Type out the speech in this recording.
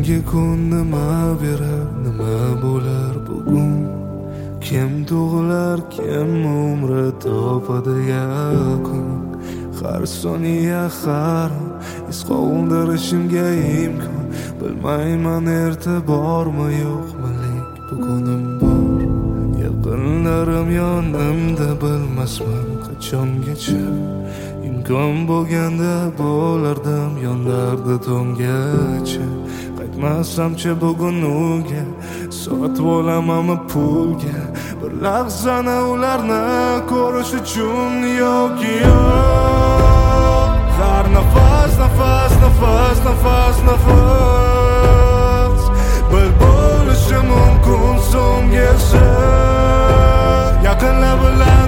Bugungi kun nima berar, nima bo'lar bugun? Kim tug'ilar, kim umri topadi yakun? Har soniya har iz qoldirishimga imkon. Bilmayman erta bormi yo'qmi, lek bugunim bor. Yaqinlarim yonimda, bilmasman qachongacha. İmkon bo'lganda bo'lardim yonlarida tongacha. Qaytmasamcha bugun uga, sotib olamanmi pulga? Bir lahzani ularni ko'rish uchun yoki yo'q. Har nafas, nafas, nafas, nafas, nafas bir bo'lishi mumkin so'nggi yaqinlar bilan